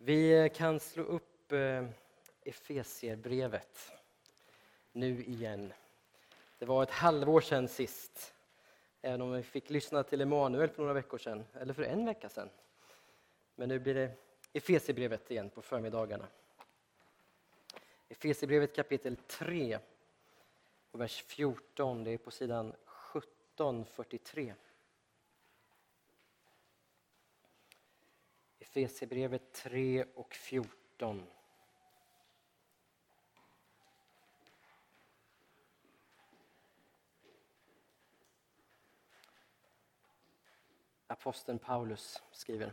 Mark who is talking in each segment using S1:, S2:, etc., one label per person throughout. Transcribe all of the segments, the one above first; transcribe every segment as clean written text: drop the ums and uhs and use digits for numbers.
S1: Vi kan slå upp Efesierbrevet nu igen. Det var ett halvår sedan sist. Även om vi fick lyssna till Emanuel för några veckor sedan. Eller för en vecka sedan. Men nu blir det Efesierbrevet igen på förmiddagarna. Efesierbrevet kapitel 3 och vers 14. Det är på sidan 1743. Efesierbrevet 3 och 14. Aposteln Paulus skriver: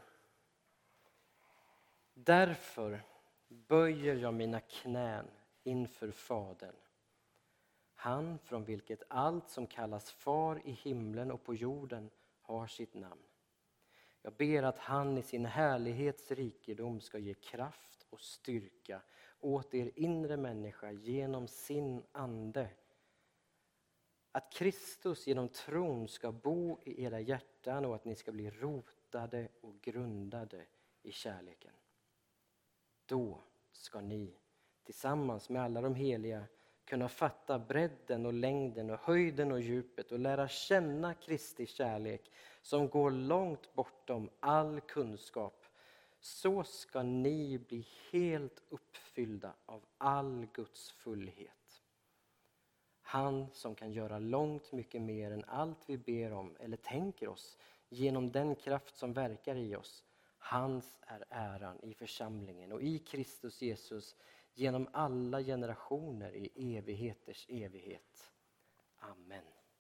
S1: Därför böjer jag mina knän inför Fadern, han från vilket allt som kallas far i himlen och på jorden har sitt namn. Jag ber att han i sin härlighets rikedom ska ge kraft och styrka åt er inre människa genom sin ande. Att Kristus genom tron ska bo i era hjärtan och att ni ska bli rotade och grundade i kärleken. Då ska ni tillsammans med alla de heliga kunna fatta bredden och längden och höjden och djupet och lära känna Kristi kärlek som går långt bortom all kunskap. Så ska ni bli helt uppfyllda av all Guds fullhet. Han som kan göra långt mycket mer än allt vi ber om eller tänker oss genom den kraft som verkar i oss. Hans är äran i församlingen och i Kristus Jesus genom alla generationer i evigheters evighet. Amen.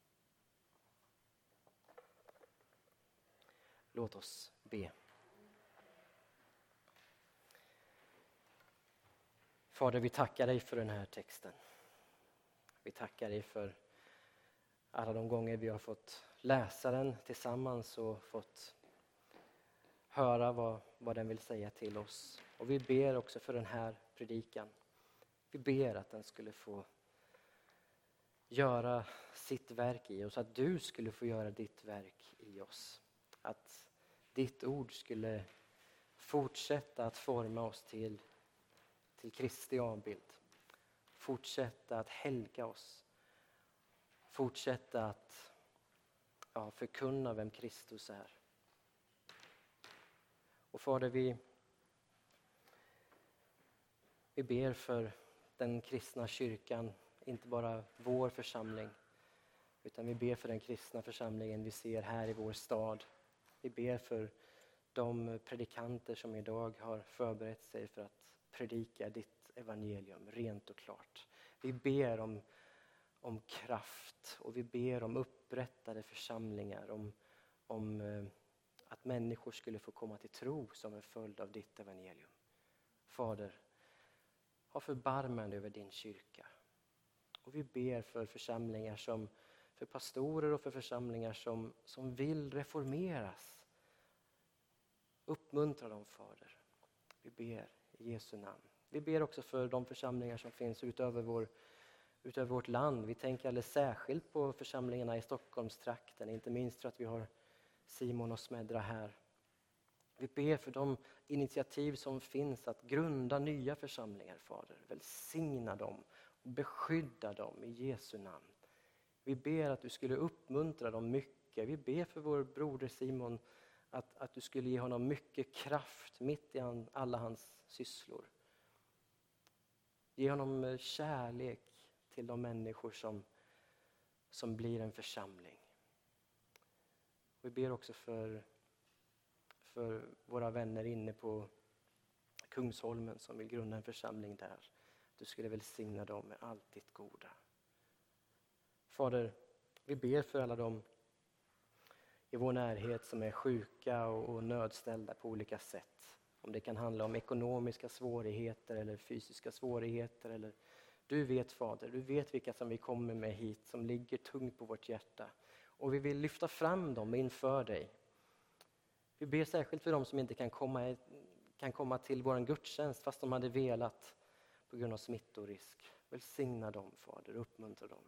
S1: Låt oss be. Fader, vi tackar dig för den här texten. Vi tackar dig för alla de gånger vi har fått läsa den tillsammans och fått höra vad den vill säga till oss. Och vi ber också för den här predikan. Vi ber att den skulle få göra sitt verk i oss. Att du skulle få göra ditt verk i oss. Att ditt ord skulle fortsätta att forma oss till Kristi avbild. Fortsätta att helga oss. Fortsätta att förkunna vem Kristus är. Och Fader, vi ber för den kristna kyrkan, inte bara vår församling, utan vi ber för den kristna församlingen vi ser här i vår stad. Vi ber för de predikanter som idag har förberett sig för att predika ditt evangelium rent och klart. Vi ber om kraft och vi ber om upprättade församlingar, om att människor skulle få komma till tro som en följd av ditt evangelium. Fader, ha förbarmande över din kyrka. Och vi ber för församlingar för pastorer och för församlingar som vill reformeras. Uppmuntra dem, Fader. Vi ber i Jesu namn. Vi ber också för de församlingar som finns utöver vårt land. Vi tänker alldeles särskilt på församlingarna i Stockholmstrakten. Inte minst för att vi har Simon och Smedra här. Vi ber för de initiativ som finns att grunda nya församlingar, Fader. Välsigna dem och beskydda dem i Jesu namn. Vi ber att du skulle uppmuntra dem mycket. Vi ber för vår broder Simon att du skulle ge honom mycket kraft mitt i alla hans sysslor. Ge honom kärlek till de människor som blir en församling. Vi ber också för våra vänner inne på Kungsholmen som vill grunda en församling där. Du skulle välsigna dem med allt ditt goda. Fader, vi ber för alla dem i vår närhet som är sjuka och nödställda på olika sätt. Om det kan handla om ekonomiska svårigheter eller fysiska svårigheter. Eller du vet, Fader, du vet vilka som vi kommer med hit som ligger tungt på vårt hjärta. Och vi vill lyfta fram dem inför dig. Vi ber särskilt för dem som inte kan komma till vår gudstjänst fast de hade velat på grund av smittorisk. Välsigna dem, Fader, uppmuntra dem.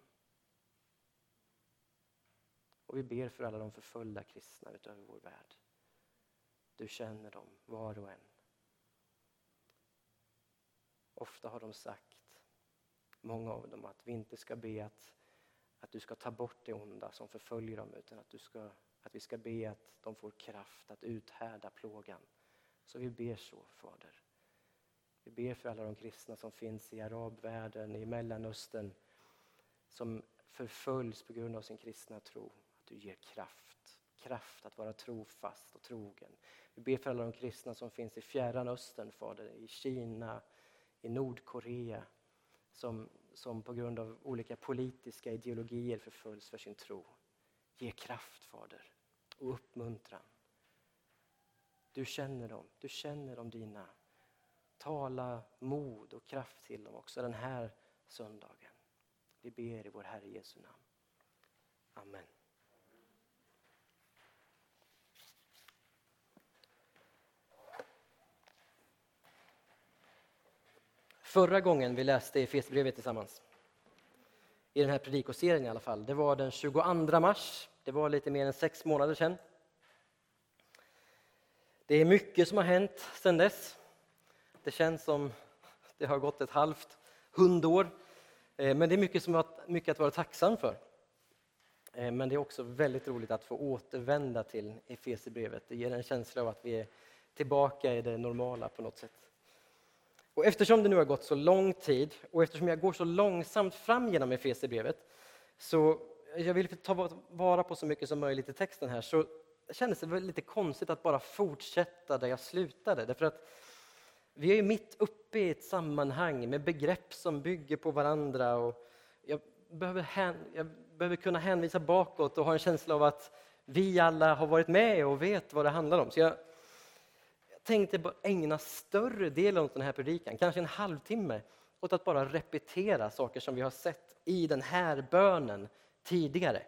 S1: Och vi ber för alla de förföljda kristna utöver vår värld. Du känner dem, var och en. Ofta har de sagt, många av dem, att vi inte ska be att du ska ta bort det onda som förföljer dem, utan att vi ska be att de får kraft att uthärda plågan. Så vi ber så, Fader. Vi ber för alla de kristna som finns i arabvärlden, i Mellanöstern, som förföljs på grund av sin kristna tro. Att du ger kraft att vara trofast och trogen. Vi ber för alla de kristna som finns i Fjärran Östern, Fader, i Kina, i Nordkorea, som på grund av olika politiska ideologier förföljs för sin tro. Ge kraft, Fader, och uppmuntran. Du känner dem dina. Tala mod och kraft till dem också den här söndagen. Vi ber i vår Herre Jesu namn. Amen. Förra gången vi läste Efesierbrevet tillsammans, i den här predikoserien i alla fall, det var den 22 mars. Det var lite mer än 6 månader sedan. Det är mycket som har hänt sedan dess. Det känns som det har gått ett halvt hundår. Men det är mycket att vara tacksam för. Men det är också väldigt roligt att få återvända till Efesierbrevet. Det ger en känsla av att vi är tillbaka i det normala på något sätt. Och eftersom det nu har gått så lång tid och eftersom jag går så långsamt fram genom Efesierbrevet, så jag vill ta vara på så mycket som möjligt i texten här, så kändes det väl lite konstigt att bara fortsätta där jag slutade. Därför att vi är ju mitt uppe i ett sammanhang med begrepp som bygger på varandra, och jag behöver kunna hänvisa bakåt och ha en känsla av att vi alla har varit med och vet vad det handlar om. Så jag tänkte bara ägna större delen av den här predikan, kanske en halvtimme, åt att bara repetera saker som vi har sett i den här bönen tidigare.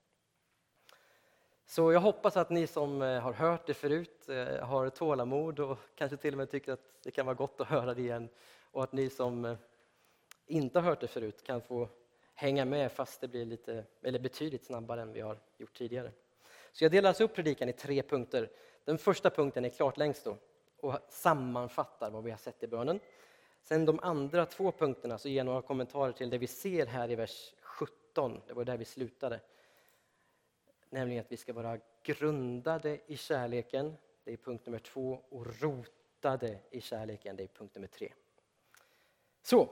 S1: Så jag hoppas att ni som har hört det förut har tålamod och kanske till och med tycker att det kan vara gott att höra det igen. Och att ni som inte har hört det förut kan få hänga med fast det blir betydligt snabbare än vi har gjort tidigare. Så jag delar alltså upp predikan i 3 punkter. Den första punkten är klart längst då och sammanfattar vad vi har sett i bönen. Sen de andra 2 punkterna så ger jag några kommentarer till det vi ser här i vers 17. Det var där vi slutade. Nämligen att vi ska vara grundade i kärleken. Det är punkt nummer 2. Och rotade i kärleken. Det är punkt nummer 3. Så.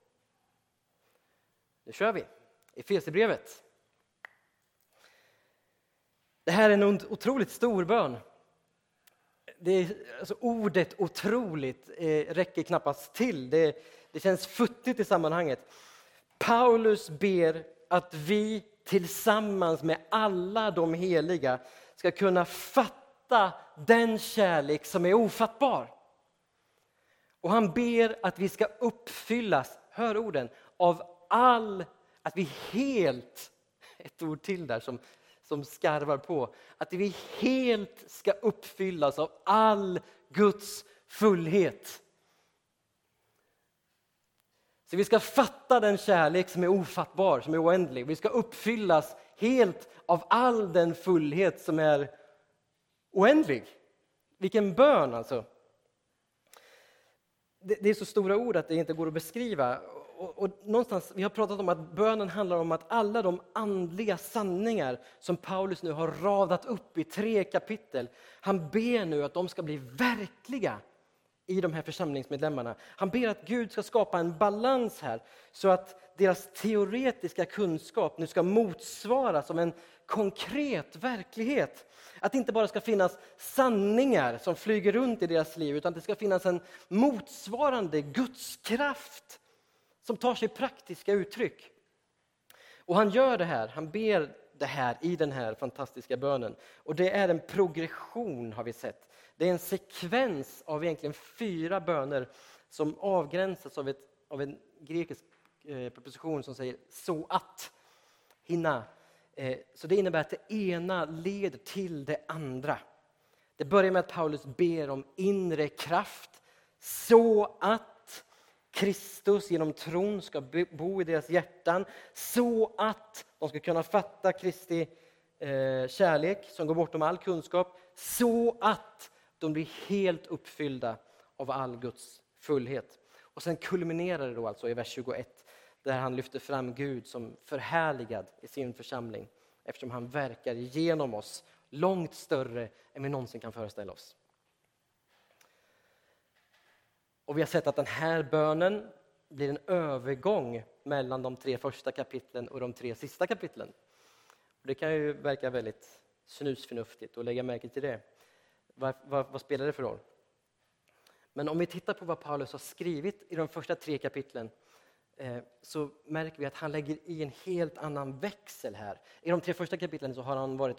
S1: Nu kör vi. Efesierbrevet. Det här är en otroligt stor bön. Alltså ordet otroligt räcker knappast till. Det känns futtigt i sammanhanget. Paulus ber att vi tillsammans med alla de heliga ska kunna fatta den kärlek som är ofattbar. Och han ber att vi ska uppfyllas, hör orden, att vi helt, ett ord till där som skarvar på, att vi helt ska uppfyllas av all Guds fullhet. Så vi ska fatta den kärlek som är ofattbar, som är oändlig. Vi ska uppfyllas helt av all den fullhet som är oändlig. Vilken bön alltså. Det är så stora ord att det inte går att beskriva. Och någonstans, vi har pratat om att bönen handlar om att alla de andliga sanningar som Paulus nu har radat upp i 3 kapitel. Han ber nu att de ska bli verkliga i de här församlingsmedlemmarna. Han ber att Gud ska skapa en balans här så att deras teoretiska kunskap nu ska motsvaras av en konkret verklighet. Att det inte bara ska finnas sanningar som flyger runt i deras liv, utan det ska finnas en motsvarande Guds kraft som tar sig praktiska uttryck. Och han gör det här, han ber det här i den här fantastiska bönen. Och det är en progression har vi sett. Det är en sekvens av egentligen 4 böner som avgränsas av en grekisk preposition som säger så att, hinna. Så det innebär att det ena leder till det andra. Det börjar med att Paulus ber om inre kraft så att Kristus genom tron ska bo i deras hjärtan, så att de ska kunna fatta Kristi kärlek som går bortom all kunskap, så att de blir helt uppfyllda av all Guds fullhet. Och sen kulminerar det då alltså i vers 21 där han lyfter fram Gud som förhärligad i sin församling eftersom han verkar genom oss långt större än vi någonsin kan föreställa oss. Och vi har sett att den här bönen blir en övergång mellan de 3 första kapitlen och de 3 sista kapitlen. Det kan ju verka väldigt snusförnuftigt att lägga märke till det. Vad spelar det för roll? Men om vi tittar på vad Paulus har skrivit i de första 3 kapitlen så märker vi att han lägger i en helt annan växel här. I de 3 första kapitlen så har han varit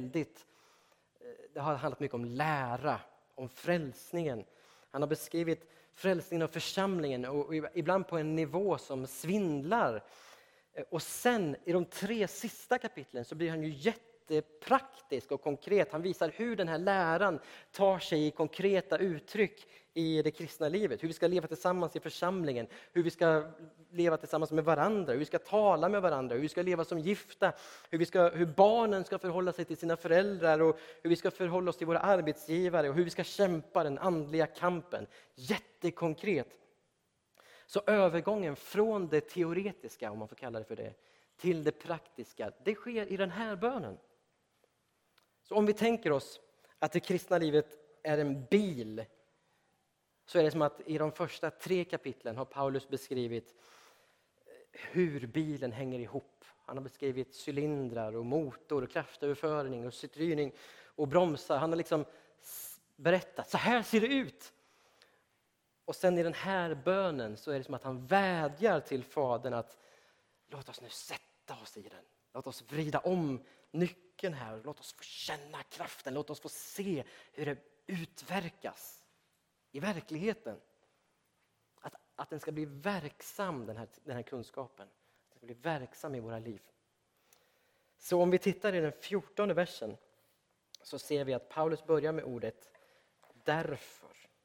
S1: det har handlat mycket om lära, om frälsningen. Han har beskrivit frälsningen av församlingen och ibland på en nivå som svindlar. Och sen i de 3 sista kapitlen så blir han ju jättepraktisk och konkret. Han visar hur den här läran tar sig i konkreta uttryck i det kristna livet. Hur vi ska leva tillsammans i församlingen, hur vi ska leva tillsammans med varandra, hur vi ska tala med varandra, hur vi ska leva som gifta, hur barnen ska förhålla sig till sina föräldrar och hur vi ska förhålla oss till våra arbetsgivare och hur vi ska kämpa den andliga kampen. Jättekonkret. Så övergången från det teoretiska, om man får kalla det för det, till det praktiska, det sker i den här bönen. Så om vi tänker oss att det kristna livet är en bil, så är det som att i de första 3 kapitlen har Paulus beskrivit hur bilen hänger ihop. Han har beskrivit cylindrar och motor och kraftöverföring och styrning och bromsar. Han har liksom berättat, så här ser det ut. Och sen i den här bönen så är det som att han vädjar till Fadern att låt oss nu sätta oss i den. Låt oss vrida om nyckeln här. Låt oss få känna kraften. Låt oss få se hur det utverkas i verkligheten. Att den ska bli verksam, den här kunskapen. Att den ska bli verksam i våra liv. Så om vi tittar i den 14:e versen så ser vi att Paulus börjar med ordet därför.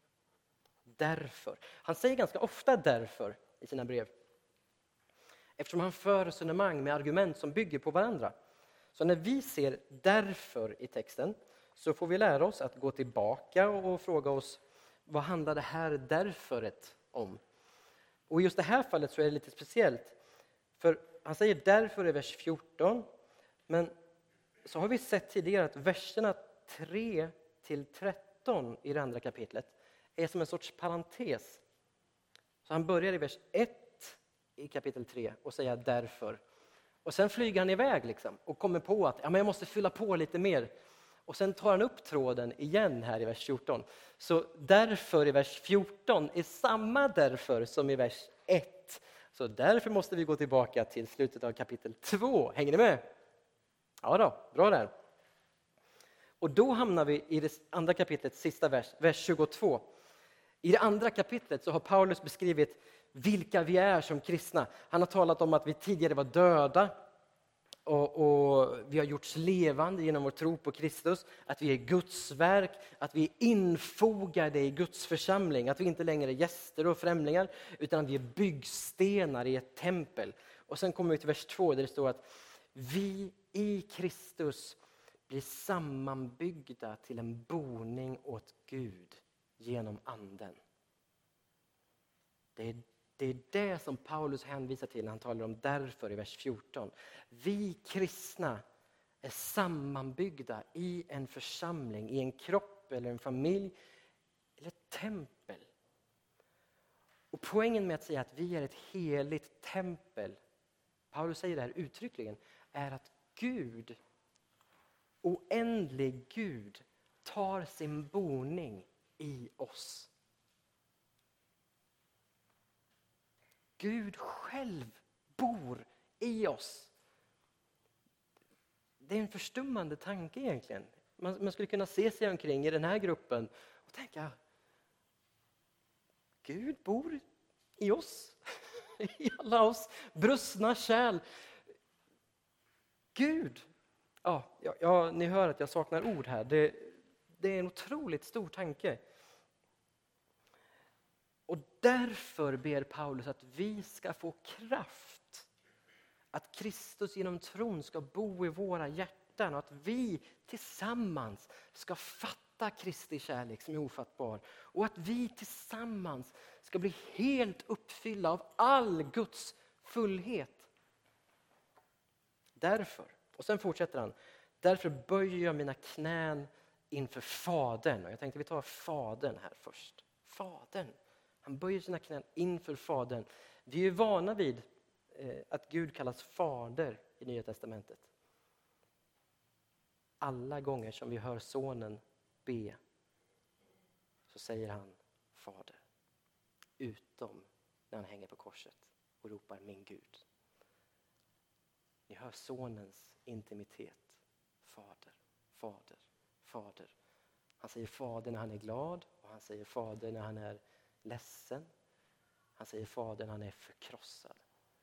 S1: Därför. Han säger ganska ofta därför i sina brev. Eftersom han för resonemang med argument som bygger på varandra. Så när vi ser därför i texten så får vi lära oss att gå tillbaka och fråga oss vad handlar det här därföret om? Och i just det här fallet så är det lite speciellt. För han säger därför i vers 14. Men så har vi sett tidigare att verserna 3-13 i det andra kapitlet är som en sorts parentes. Så han börjar i vers 1 i kapitel 3 och säger därför. Och sen flyger han iväg liksom och kommer på att jag måste fylla på lite mer. Och sen tar han upp tråden igen här i vers 14. Så därför i vers 14 är samma därför som i vers 1. Så därför måste vi gå tillbaka till slutet av kapitel 2. Hänger ni med? Ja då, bra där. Och då hamnar vi i det andra kapitlets sista vers 22. I det andra kapitlet så har Paulus beskrivit vilka vi är som kristna. Han har talat om att vi tidigare var döda och vi har gjorts levande genom vår tro på Kristus. Att vi är Guds verk, att vi är infogade i Guds församling. Att vi inte längre är gäster och främlingar utan att vi är byggstenar i ett tempel. Och sen kommer vi till vers 2 där det står att vi i Kristus blir sammanbyggda till en boning åt Gud genom anden. Det är det som Paulus hänvisar till när han talar om därför i vers 14. Vi kristna är sammanbyggda i en församling, i en kropp eller en familj eller ett tempel. Och poängen med att säga att vi är ett heligt tempel, Paulus säger det här uttryckligen, är att Gud, oändlig Gud, tar sin boning i oss. Gud själv bor i oss. Det är en förstummande tanke egentligen. Man skulle kunna se sig omkring i den här gruppen och tänka, Gud bor i oss. I alla oss brustna kärl. Gud. Ja, ni hör att jag saknar ord här. Det är en otroligt stor tanke. Och därför ber Paulus att vi ska få kraft. Att Kristus genom tron ska bo i våra hjärtan. Och att vi tillsammans ska fatta Kristi kärlek som är ofattbar. Och att vi tillsammans ska bli helt uppfyllda av all Guds fullhet. Därför, och sen fortsätter han, därför böjer jag mina knän inför Fadern. Och jag tänkte vi tar Fadern här först. Fadern. Han böjer sina knän inför Fadern. Vi är ju vana vid att Gud kallas Fader i Nya testamentet. Alla gånger som vi hör sonen be så säger han Fader. Utom när han hänger på korset och ropar min Gud. Ni hör sonens intimitet. Fader, Fader, Fader. Han säger Fader när han är glad och han säger Fader när han är ledsen. Han säger Fader när han är förkrossad.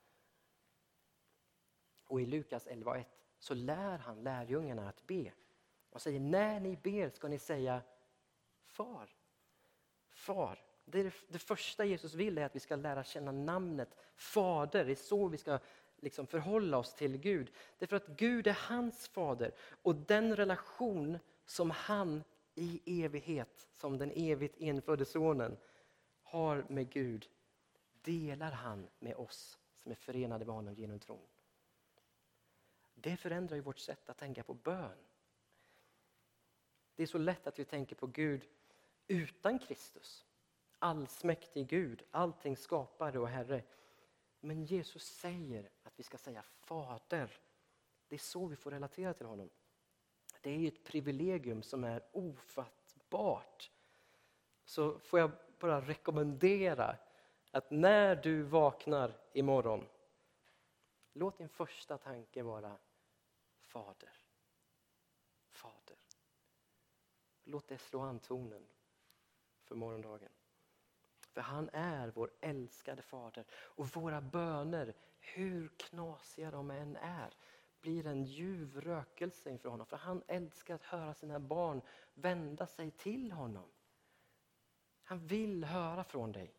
S1: Och i Lukas 11:1 så lär han lärjungarna att be. Och säger när ni ber ska ni säga Far. Far. Det första Jesus vill är att vi ska lära känna namnet Fader. Det är så vi ska liksom förhålla oss till Gud. Det är för att Gud är hans fader. Och den relation som han i evighet, som den evigt enfödde sonen, har med Gud, delar han med oss som är förenade med honom genom tron. Det förändrar ju vårt sätt att tänka på bön. Det är så lätt att vi tänker på Gud utan Kristus. Allsmäktig Gud, allting skapare och Herre. Men Jesus säger att vi ska säga Fader. Det är så vi får relatera till honom. Det är ett privilegium som är ofattbart. Så får jag bara rekommendera att när du vaknar imorgon, låt din första tanke vara Fader. Fader. Låt det slå an tonen för morgondagen. För han är vår älskade fader. Och våra böner, hur knasiga de än är, blir en ljuv rökelse inför honom. För han älskar att höra sina barn vända sig till honom. Han vill höra från dig.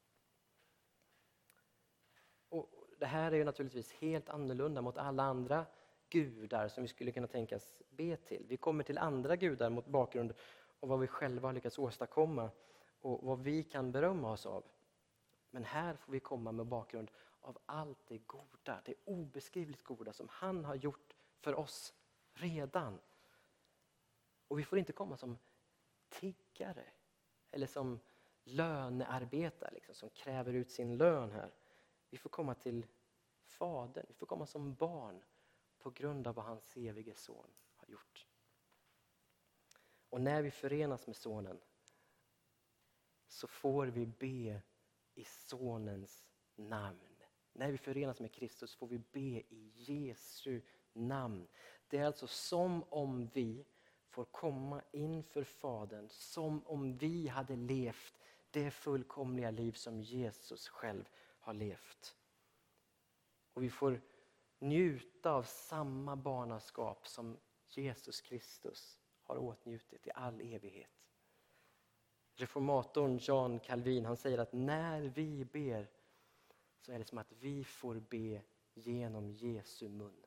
S1: Och det här är ju naturligtvis helt annorlunda mot alla andra gudar som vi skulle kunna tänkas be till. Vi kommer till andra gudar mot bakgrund av vad vi själva har lyckats åstadkomma och vad vi kan berömma oss av. Men här får vi komma med bakgrund av allt det goda, det obeskrivligt goda som han har gjort för oss redan. Och vi får inte komma som tiggare eller som lönearbetare liksom, som kräver ut sin lön här. Vi får komma till Fadern, vi får komma som barn på grund av vad hans evige son har gjort. Och när vi förenas med sonen så får vi be i sonens namn. När vi förenas med Kristus får vi be i Jesu namn. Det är alltså som om vi får komma inför Fadern, som om vi hade levt det fullkomliga liv som Jesus själv har levt. Och vi får njuta av samma barnaskap som Jesus Kristus har åtnjutit i all evighet. Reformatorn John Calvin, han säger att när vi ber så är det som att vi får be genom Jesu mun.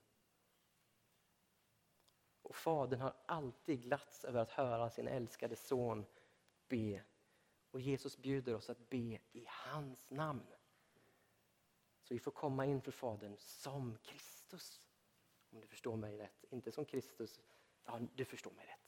S1: Och Fadern har alltid glatts över att höra sin älskade son be. Och Jesus bjuder oss att be i hans namn. Så vi får komma in för Fadern som Kristus. Om du förstår mig rätt. Inte som Kristus. Ja, du förstår mig rätt.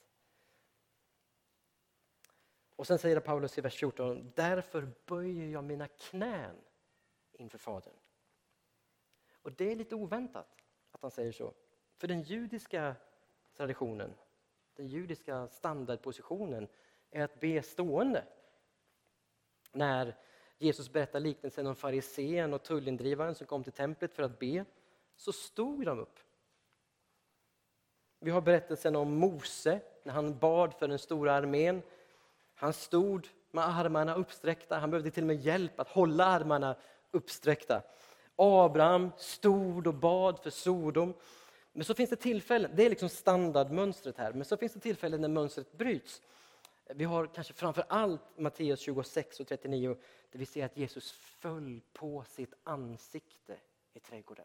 S1: Och sen säger Paulus i vers 14. Därför böjer jag mina knän inför Fadern. Och det är lite oväntat att han säger så. För den judiska traditionen, den judiska standardpositionen är att be stående. När Jesus berättar liknelsen om farisén och tullindrivaren som kom till templet för att be, så stod de upp. Vi har berättelsen om Mose när han bad för den stora armén. Han stod med armarna uppsträckta. Han behövde till och med hjälp att hålla armarna uppsträckta. Abraham stod och bad för Sodom. Men så finns det tillfällen, det är liksom standardmönstret här, men så finns det tillfällen när mönstret bryts. Vi har kanske framför allt Matteus 26 och 39 där vi ser att Jesus föll på sitt ansikte i trädgården.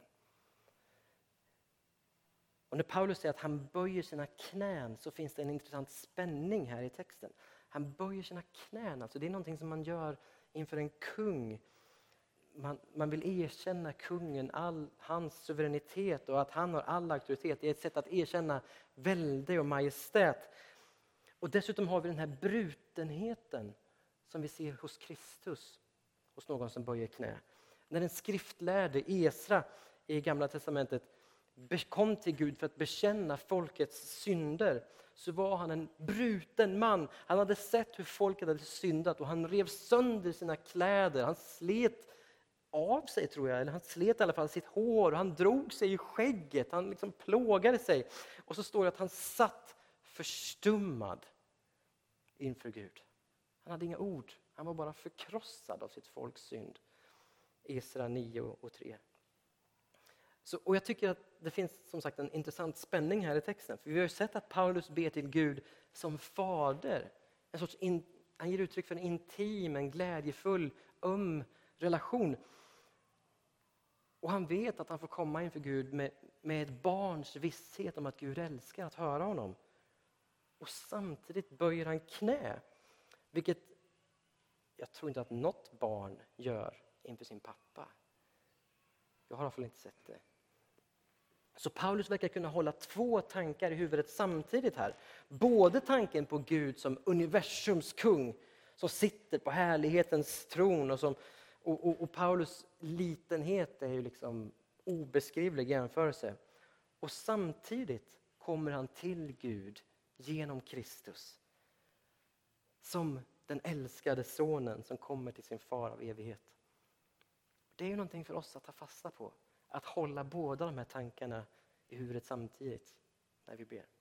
S1: Och när Paulus säger att han böjer sina knän så finns det en intressant spänning här i texten. Han böjer sina knän, alltså det är någonting som man gör inför en kung. Man vill erkänna kungen, hans suveränitet och att han har all auktoritet. Det är ett sätt att erkänna välde och majestät. Och dessutom har vi den här brutenheten som vi ser hos Kristus, hos någon som böjer knä. När den skriftlärde Esra i Gamla testamentet kom till Gud för att bekänna folkets synder, så var han en bruten man. Han hade sett hur folket hade syndat och han rev sönder sina kläder. Han slet av sig, tror jag, eller han slet i alla fall sitt hår och han drog sig i skägget. Han liksom plågade sig. Och så står det att han satt förstummad inför Gud. Han hade inga ord. Han var bara förkrossad av sitt folks synd. Esra 9:3. Och jag tycker att det finns som sagt en intressant spänning här i texten. För vi har ju sett att Paulus ber till Gud som fader. Han ger uttryck för en intim, en glädjefull, relation. Och han vet att han får komma inför Gud med ett barns visshet om att Gud älskar att höra honom. Och samtidigt böjer han knä. Vilket jag tror inte att något barn gör inför sin pappa. Jag har i alla fall inte sett det. Så Paulus verkar kunna hålla två tankar i huvudet samtidigt här. Både tanken på Gud som universums kung som sitter på härlighetens tron och Paulus litenhet är ju liksom obeskrivlig jämförelse. Och samtidigt kommer han till Gud genom Kristus. Som den älskade sonen som kommer till sin far av evighet. Det är ju någonting för oss att ta fasta på. Att hålla båda de här tankarna i huvudet samtidigt när vi ber.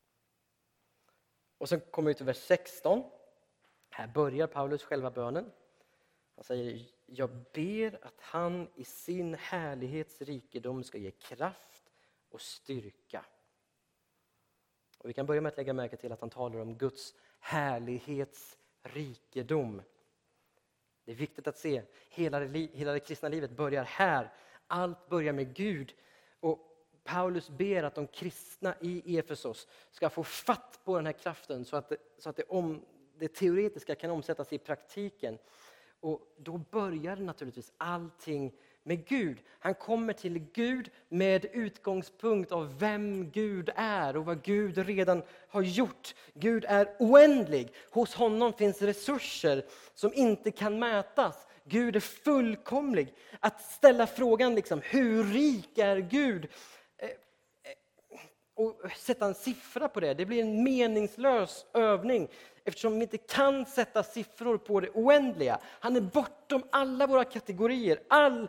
S1: Och sen kommer vi till vers 16. Här börjar Paulus själva bönen. Han säger: jag ber att han i sin härlighets rikedom ska ge kraft och styrka. Och vi kan börja med att lägga märke till att han talar om Guds härlighets rikedom. Det är viktigt att se. Hela det kristna livet börjar här. Allt börjar med Gud. Och Paulus ber att de kristna i Efesos ska få fatt på den här kraften så att det teoretiska kan omsättas i praktiken. Och då börjar naturligtvis allting med Gud. Han kommer till Gud med utgångspunkt av vem Gud är och vad Gud redan har gjort. Gud är oändlig. Hos honom finns resurser som inte kan mätas. Gud är fullkomlig. Att ställa frågan liksom, hur rik är Gud? Och sätta en siffra på det blir en meningslös övning. Eftersom vi inte kan sätta siffror på det oändliga. Han är bortom alla våra kategorier.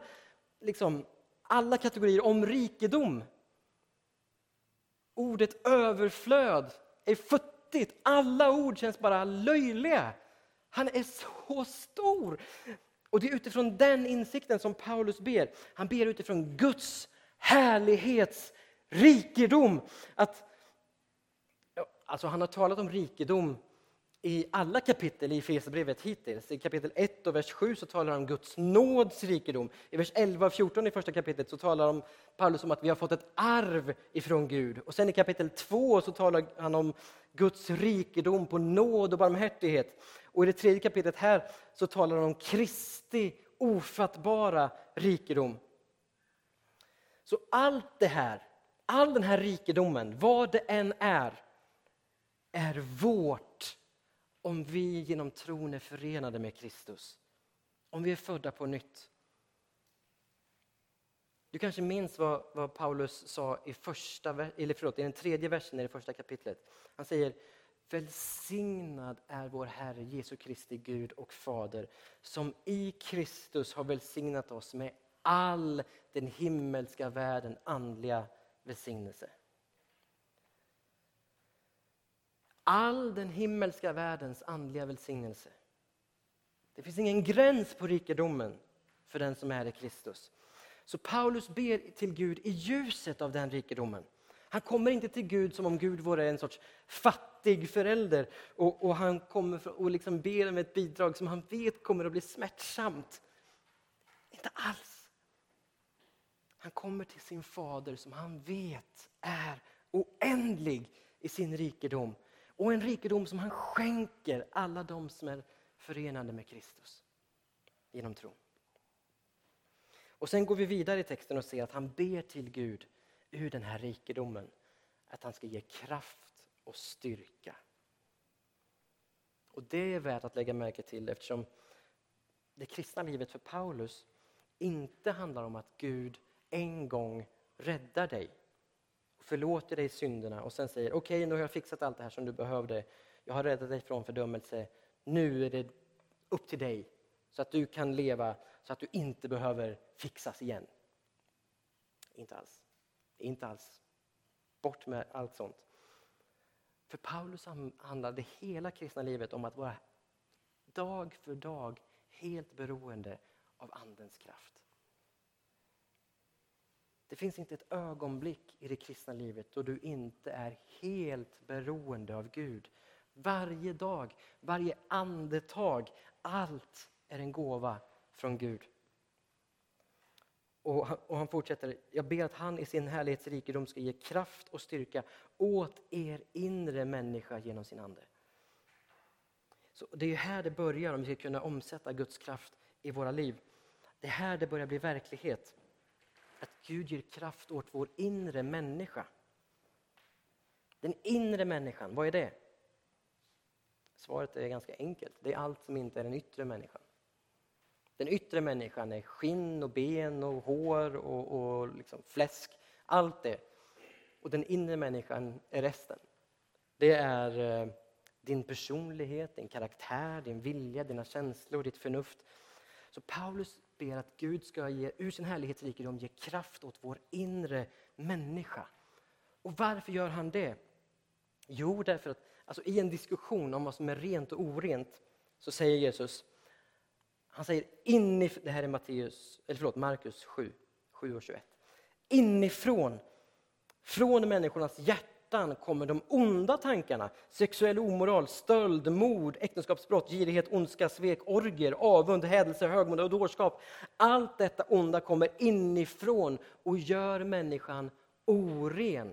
S1: Alla kategorier om rikedom. Ordet överflöd är futtigt. Alla ord känns bara löjliga. Han är så stor. Och det är utifrån den insikten som Paulus ber. Han ber utifrån Guds härlighets rikedom. Han har talat om rikedom i alla kapitel i Efesierbrevet hittills. I kapitel 1 och vers 7 så talar han om Guds nåds rikedom. I vers 11 och 14 i första kapitlet så talar Paulus om att vi har fått ett arv ifrån Gud. Och sen i kapitel 2 så talar han om Guds rikedom på nåd och barmhärtighet. Och i det tredje kapitlet här så talar han om Kristi ofattbara rikedom. Så allt det här, all den här rikedomen, vad det än är vårt om vi genom tron är förenade med Kristus. Om vi är födda på nytt. Du kanske minns vad Paulus sa i den tredje versen i det första kapitlet. Han säger: välsignad är vår Herre Jesu Kristi Gud och Fader, som i Kristus har välsignat oss med all den himmelska världen andliga välsignelse. All den himmelska världens andliga välsignelse. Det finns ingen gräns på rikedomen för den som är i Kristus. Så Paulus ber till Gud i ljuset av den rikedomen. Han kommer inte till Gud som om Gud vore en sorts fattig förälder. Och han kommer och liksom ber om ett bidrag som han vet kommer att bli smärtsamt. Inte alls. Han kommer till sin fader som han vet är oändlig i sin rikedom. Och en rikedom som han skänker alla de som är förenade med Kristus. genom tro. Och sen går vi vidare i texten och ser att han ber till Gud ur den här rikedomen. Att han ska ge kraft och styrka. Och det är värt att lägga märke till eftersom det kristna livet för Paulus inte handlar om att Gud en gång räddar dig. Och förlåter dig synderna och sen säger okej, nu har jag fixat allt det här som du behövde. Jag har räddat dig från fördömelse. Nu är det upp till dig så att du kan leva så att du inte behöver fixas igen. Inte alls. Inte alls. Bort med allt sånt. För Paulus handlade hela kristna livet om att vara dag för dag helt beroende av andens kraft. Det finns inte ett ögonblick i det kristna livet då du inte är helt beroende av Gud. Varje dag, varje andetag, allt är en gåva från Gud. Och han fortsätter, jag ber att han i sin härlighetsrikedom ska ge kraft och styrka åt er inre människa genom sin ande. Så det är ju här det börjar om vi ska kunna omsätta Guds kraft i våra liv. Det är här det börjar bli verklighet. Att Gud ger kraft åt vår inre människa. Den inre människan, vad är det? Svaret är ganska enkelt. Det är allt som inte är den yttre människan. Den yttre människan är skinn och ben och hår och liksom fläsk. Allt det. Och den inre människan är resten. Det är din personlighet, din karaktär, din vilja, dina känslor, ditt förnuft. Så Paulus ber att Gud ska ge ur sin härlighetsrikedom ge kraft åt vår inre människa. Och varför gör han det? Jo, därför att alltså, i en diskussion om vad som är rent och orent så säger Jesus, han säger det här är Markus 7:21. Inifrån, från människornas hjärtan kommer de onda tankarna. Sexuell omoral, stöld, mord, äktenskapsbrott, girighet, ondska, svek, orger, avund, hädelse, högmod och dårskap. Allt detta onda kommer inifrån och gör människan oren.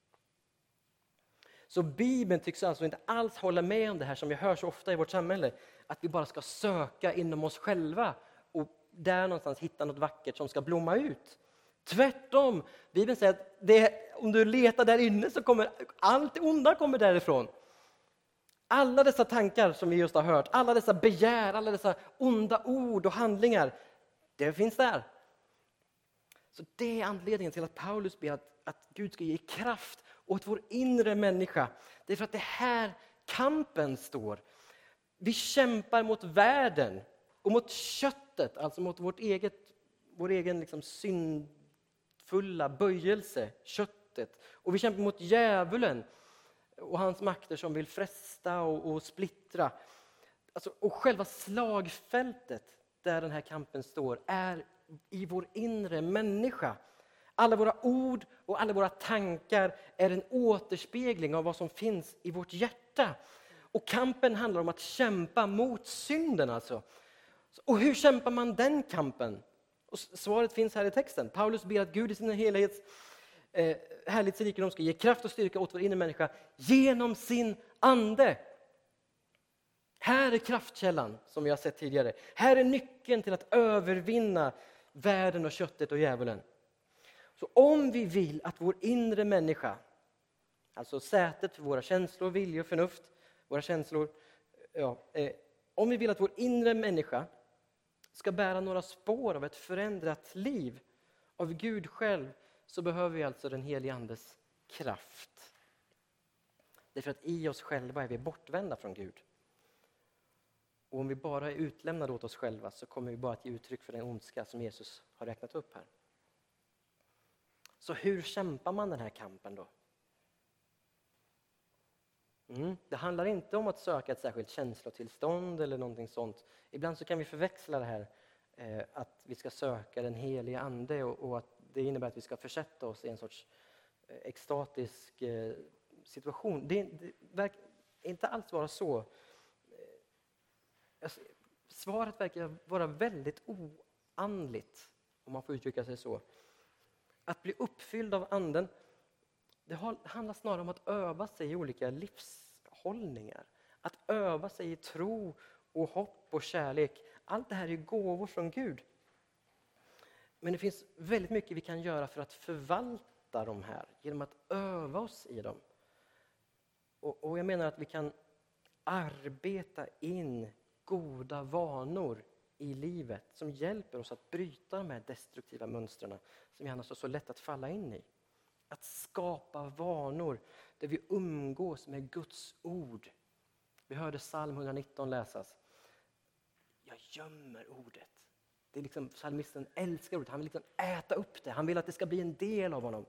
S1: Så Bibeln tycks alltså inte alls hålla med om det här som vi hör så ofta i vårt samhälle. Att vi bara ska söka inom oss själva och där någonstans hitta något vackert som ska blomma ut. Tvärtom, Bibeln säger att om du letar där inne så kommer allt det onda kommer därifrån. Alla dessa tankar som vi just har hört, alla dessa begär, alla dessa onda ord och handlingar, det finns där. Så det är anledningen till att Paulus ber att Gud ska ge kraft åt vår inre människa. Det är för att det här kampen står. Vi kämpar mot världen och mot köttet, alltså mot vår egen liksom syndfulla böjelse, köttet. Och vi kämpar mot djävulen och hans makter som vill fresta och splittra. Alltså, och själva slagfältet där den här kampen står är i vår inre människa. Alla våra ord och alla våra tankar är en återspegling av vad som finns i vårt hjärta. Och kampen handlar om att kämpa mot synden alltså. Och hur kämpar man den kampen? Och svaret finns här i texten. Paulus ber att Gud i sin härlighetsrikedom ska ge kraft och styrka åt vår inre människa genom sin ande. Här är kraftkällan som vi har sett tidigare. Här är nyckeln till att övervinna världen och köttet och djävulen. Så om vi vill att vår inre människa, alltså sätet för våra känslor, vilja och förnuft, våra känslor, om vi vill att vår inre människa ska bära några spår av ett förändrat liv av Gud själv, så behöver vi alltså den helige andes kraft. Därför att i oss själva är vi bortvända från Gud. Och om vi bara är utlämnade åt oss själva så kommer vi bara att ge uttryck för den ondska som Jesus har räknat upp här. Så hur kämpar man den här kampen då? Det handlar inte om att söka ett särskilt känslotillstånd eller någonting sånt. Ibland så kan vi förväxla det här att vi ska söka den heliga ande och att det innebär att vi ska försätta oss i en sorts extatisk situation. Det verkar inte alls vara så. Svaret verkar vara väldigt oandligt, om man får uttrycka sig så. Att bli uppfylld av anden, det handlar snarare om att öva sig i olika livshållningar. Att öva sig i tro och hopp och kärlek. Allt det här är gåvor från Gud. Men det finns väldigt mycket vi kan göra för att förvalta de här. Genom att öva oss i dem. Och jag menar att vi kan arbeta in goda vanor i livet. Som hjälper oss att bryta de här destruktiva mönstren. Som gärna är så lätt att falla in i. Att skapa vanor där vi umgås med Guds ord. Vi hörde psalm 119 läsas. Jag gömmer ordet. Det är liksom, psalmisten älskar ordet. Han vill liksom äta upp det. Han vill att det ska bli en del av honom.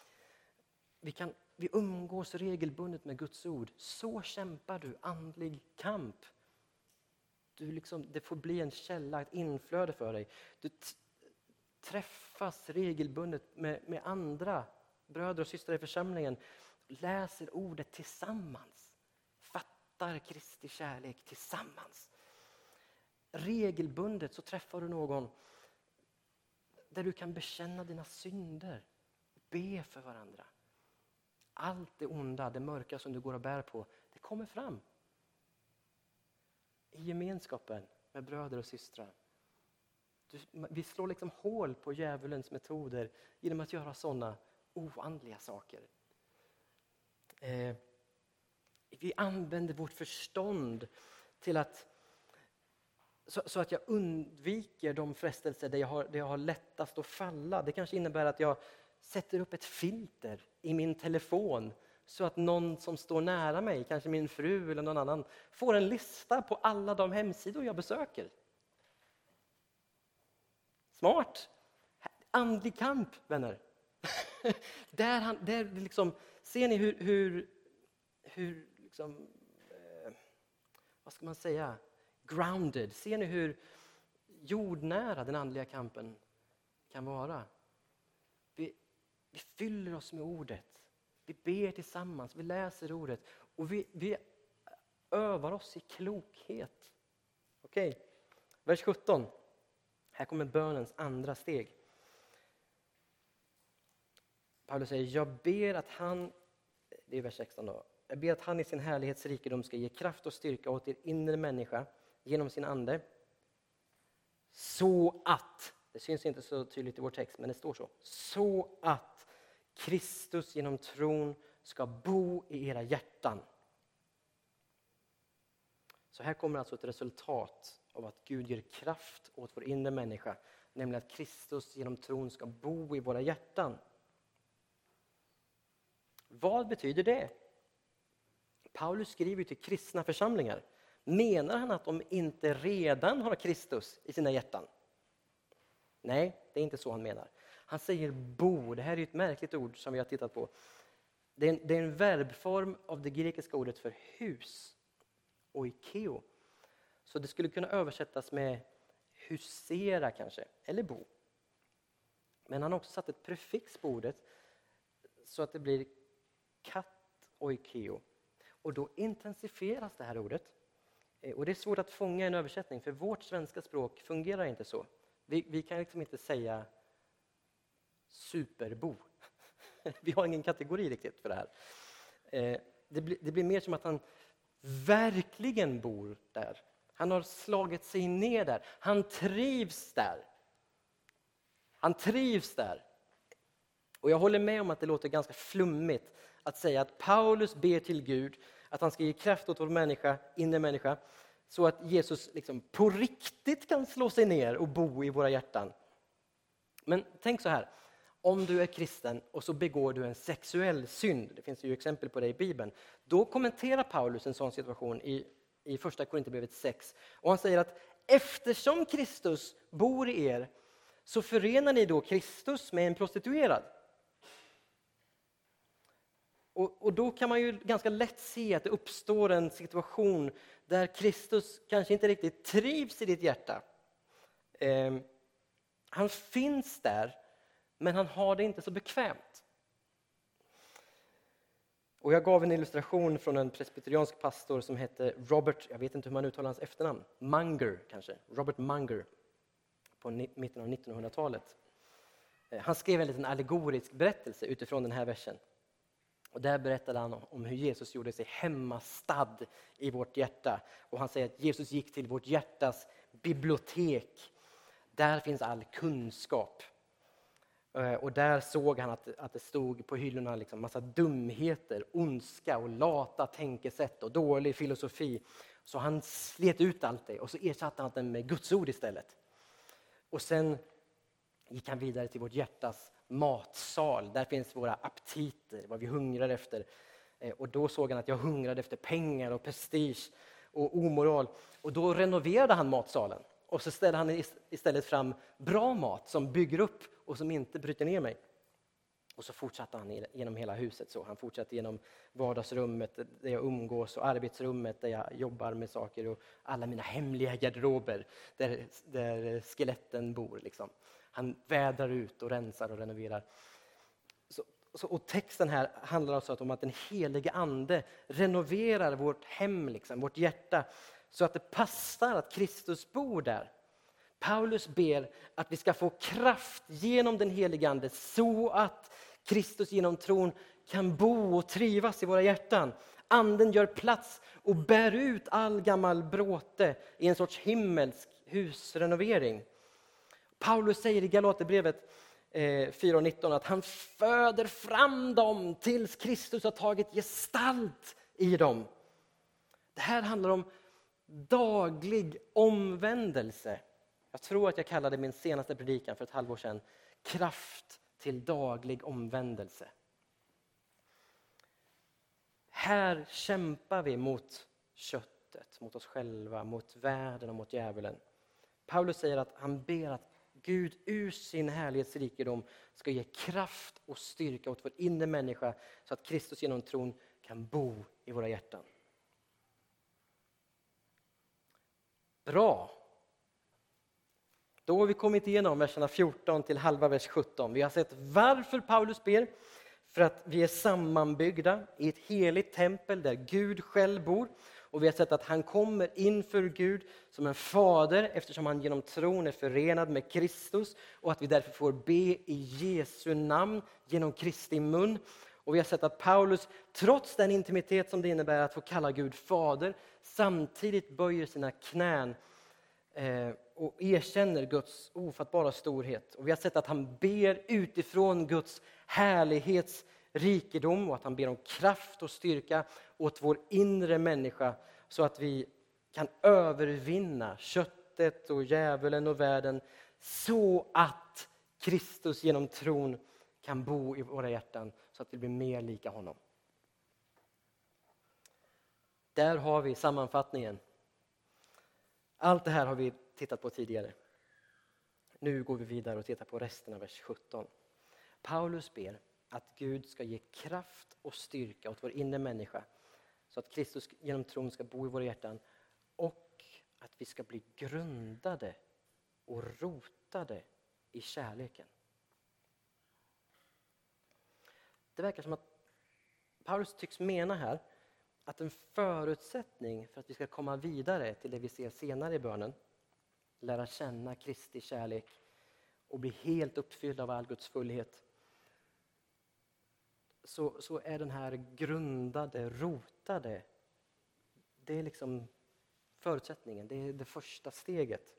S1: Vi umgås regelbundet med Guds ord. Så kämpar du andlig kamp. Det får bli en källa, ett inflöde för dig. Du träffas regelbundet med andra bröder och systrar i församlingen. Läser ordet tillsammans. Fattar Kristi kärlek tillsammans. Regelbundet så träffar du någon där du kan bekänna dina synder. Be för varandra. Allt det onda, det mörka som du går och bär på, det kommer fram. I gemenskapen med bröder och systrar. Vi slår liksom hål på djävulens metoder genom att göra sådana oandliga saker. Vi använder vårt förstånd till att så att jag undviker de frestelser där jag har lättast att falla. Det kanske innebär att jag sätter upp ett filter i min telefon så att någon som står nära mig, kanske min fru eller någon annan, får en lista på alla de hemsidor jag besöker. Smart! Andlig kamp, vänner. där liksom, ser ni hur liksom, vad ska man säga, grounded. Ser ni hur jordnära den andliga kampen kan vara? Vi fyller oss med ordet. Vi ber tillsammans, vi läser ordet. Och vi övar oss i klokhet. Okej, vers 17. Här kommer bönens andra steg. Paulus säger, jag ber att han, det är vers 16 då. Jag ber att han i sin härlighetsrikedom ska ge kraft och styrka åt er inre människa genom sin ande. Så att, det syns inte så tydligt i vår text, men det står så. Så att Kristus genom tron ska bo i era hjärtan. Så här kommer alltså ett resultat av att Gud ger kraft åt vår inre människa. Nämligen att Kristus genom tron ska bo i våra hjärtan. Vad betyder det? Paulus skriver till kristna församlingar. Menar han att de inte redan har Kristus i sina hjärtan? Nej, det är inte så han menar. Han säger bo. Det här är ett märkligt ord som vi har tittat på. Det är en verbform av det grekiska ordet för hus. Oikeo. Så det skulle kunna översättas med husera kanske. Eller bo. Men han har också satt ett prefix på ordet. Så att det blir kat oikeo. Och då intensifieras det här ordet. Och det är svårt att fånga en översättning. För vårt svenska språk fungerar inte så. Vi kan liksom inte säga superbo. Vi har ingen kategori riktigt för det här. Det blir mer som att han verkligen bor där. Han har slagit sig ner där. Han trivs där. Han trivs där. Och jag håller med om att det låter ganska flummigt att säga att Paulus ber till Gud att han ska ge kraft åt vår människa, inre människa, så att Jesus liksom på riktigt kan slå sig ner och bo i våra hjärtan. Men tänk så här, om du är kristen och så begår du en sexuell synd, det finns ju exempel på det i Bibeln, då kommenterar Paulus en sån situation i första Korinthierbrevet 6. Och han säger att eftersom Kristus bor i er så förenar ni då Kristus med en prostituerad. Och då kan man ju ganska lätt se att det uppstår en situation där Kristus kanske inte riktigt trivs i ditt hjärta. Han finns där, men han har det inte så bekvämt. Och jag gav en illustration från en presbyteriansk pastor som hette Robert, jag vet inte hur man uttalar hans efternamn, Munger kanske, Robert Munger på mitten av 1900-talet. Han skrev en liten allegorisk berättelse utifrån den här versen. Och där berättade han om hur Jesus gjorde sig hemmastad i vårt hjärta. Och han säger att Jesus gick till vårt hjärtas bibliotek. Där finns all kunskap. Och där såg han att det stod på hyllorna liksom massa dumheter, ondska och lata tänkesätt och dålig filosofi. Så han slet ut allt det och så ersatte han det med Guds ord istället. Och sen gick han vidare till vårt hjärtas matsal. Där finns våra aptiter, vad vi hungrar efter. Och då såg han att jag hungrade efter pengar och prestige och omoral. Och då renoverade han matsalen. Och så ställde han istället fram bra mat som bygger upp och som inte bryter ner mig. Och så fortsatte han genom hela huset. Så han fortsatte genom vardagsrummet där jag umgås och arbetsrummet där jag jobbar med saker och alla mina hemliga garderober där skeletten bor. Liksom. Han vädrar ut och rensar och renoverar. Och texten här handlar alltså om att den helige ande renoverar vårt hem, liksom, vårt hjärta, så att det passar att Kristus bor där. Paulus ber att vi ska få kraft genom den helige ande så att Kristus genom tron kan bo och trivas i våra hjärtan. Anden gör plats och bär ut all gammal bråte i en sorts himmelsk husrenovering. Paulus säger i Galaterbrevet 4:19 att han föder fram dem tills Kristus har tagit gestalt i dem. Det här handlar om daglig omvändelse. Jag tror att jag kallade min senaste predikan för ett halvår sedan kraft till daglig omvändelse. Här kämpar vi mot köttet, mot oss själva, mot världen och mot djävulen. Paulus säger att han ber att Gud ur sin härlighetsrikedom ska ge kraft och styrka åt vår inre människa så att Kristus genom tron kan bo i våra hjärtan. Bra. Då har vi kommit igenom verserna 14 till halva vers 17. Vi har sett varför Paulus ber. För att vi är sammanbyggda i ett heligt tempel där Gud själv bor. Och vi har sett att han kommer inför Gud som en fader eftersom han genom tron är förenad med Kristus. Och att vi därför får be i Jesu namn genom Kristi mun. Och vi har sett att Paulus, trots den intimitet som det innebär att få kalla Gud fader, samtidigt böjer sina knän och erkänner Guds ofattbara storhet. Och vi har sett att han ber utifrån Guds härlighetsrikedom och att han ber om kraft och styrka åt vår inre människa så att vi kan övervinna köttet och djävulen och världen så att Kristus genom tron kan bo i våra hjärtan så att vi blir mer lika honom. Där har vi sammanfattningen. Allt det här har vi tittat på tidigare. Nu går vi vidare och tittar på resten av vers 17. Paulus ber att Gud ska ge kraft och styrka åt vår inre människa så att Kristus genom tron ska bo i våra hjärtan och att vi ska bli grundade och rotade i kärleken. Det verkar som att Paulus tycks mena här att en förutsättning för att vi ska komma vidare till det vi ser senare i bönen, lära känna Kristi kärlek och bli helt uppfylld av all Guds fullhet, så är den här grundade, rotade, det är liksom förutsättningen, det är det första steget.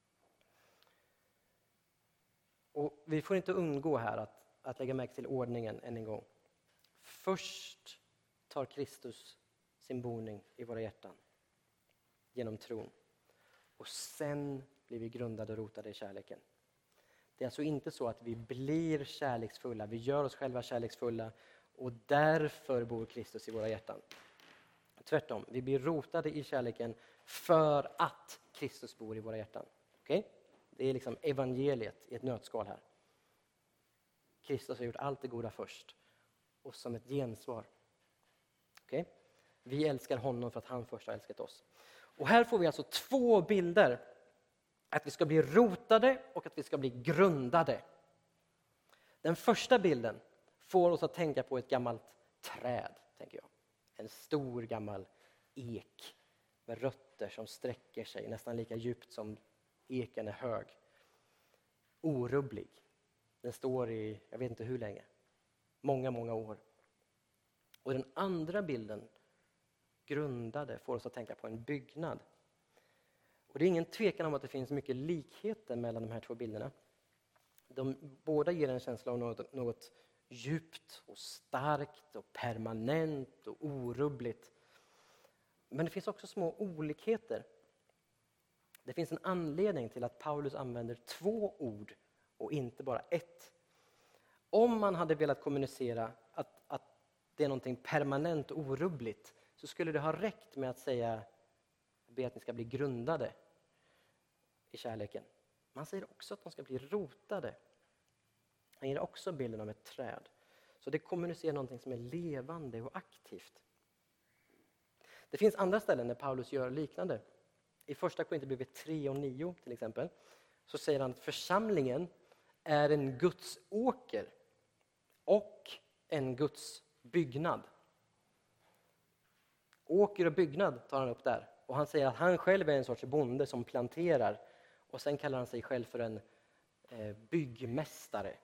S1: Och vi får inte undgå här att lägga märke till ordningen än en gång. Först tar Kristus sin boning i våra hjärtan genom tron. Och sen blir vi grundade och rotade i kärleken. Det är alltså inte så att vi blir kärleksfulla, vi gör oss själva kärleksfulla och därför bor Kristus i våra hjärtan. Tvärtom, vi blir rotade i kärleken för att Kristus bor i våra hjärtan. Okay? Det är liksom evangeliet i ett nötskal här. Kristus har gjort allt det goda först och som ett gensvar. Okay? Vi älskar honom för att han först har älskat oss. Och här får vi alltså två bilder. Att vi ska bli rotade och att vi ska bli grundade. Den första bilden får oss att tänka på ett gammalt träd, tänker jag. En stor gammal ek med rötter som sträcker sig nästan lika djupt som eken är hög. Orubblig. Den står i, jag vet inte hur länge. Många, många år. Och den andra bilden, grundade, får oss att tänka på en byggnad. Och det är ingen tvekan om att det finns mycket likheter mellan de här två bilderna. Båda ger en känsla av något djupt och starkt och permanent och orubbligt. Men det finns också små olikheter. Det finns en anledning till att Paulus använder 2 ord och inte bara 1. Om man hade velat kommunicera att det är någonting permanent och orubbligt, så skulle det ha räckt med att säga, be att ni ska bli grundade i kärleken. Man säger också att de ska bli rotade. Han ger också bilden av ett träd. Så det kommunicerar någonting som är levande och aktivt. Det finns andra ställen där Paulus gör liknande. I första Korinthierbrevet 3:9 till exempel, så säger han att församlingen är en Guds åker och en Guds byggnad. Åker och byggnad tar han upp där. Och han säger att han själv är en sorts bonde som planterar. Och sen kallar han sig själv för en byggmästare.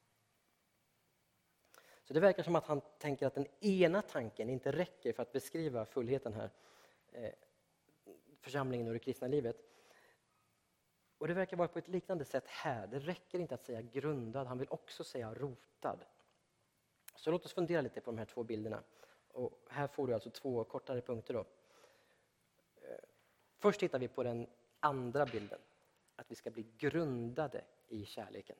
S1: Så det verkar som att han tänker att den ena tanken inte räcker för att beskriva fullheten här. Församlingen och det kristna livet. Och det verkar vara på ett liknande sätt här. Det räcker inte att säga grundad, han vill också säga rotad. Så låt oss fundera lite på de här 2 bilderna. Och här får du alltså 2 kortare punkter då. Först tittar vi på den andra bilden. Att vi ska bli grundade i kärleken.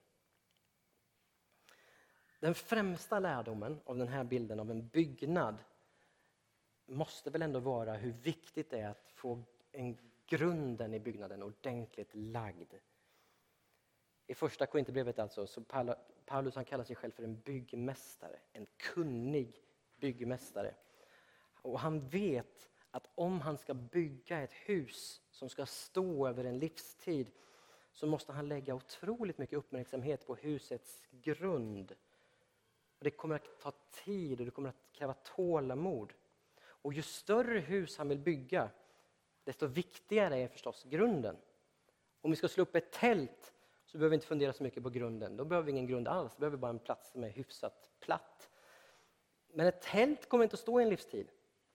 S1: Den främsta lärdomen av den här bilden av en byggnad måste väl ändå vara hur viktigt det är att få en grunden i byggnaden ordentligt lagd. I första Korinthierbrevet alltså, så Paulus han kallar sig själv för en byggmästare, en kunnig byggmästare. Och han vet att om han ska bygga ett hus som ska stå över en livstid, så måste han lägga otroligt mycket uppmärksamhet på husets grund. Och det kommer att ta tid och det kommer att kräva tålamod. Och ju större hus han vill bygga, desto viktigare är förstås grunden. Om vi ska slå upp ett tält så behöver vi inte fundera så mycket på grunden. Då behöver vi ingen grund alls, vi behöver bara en plats som är hyfsat platt. Men ett tält kommer inte att stå i en livstid.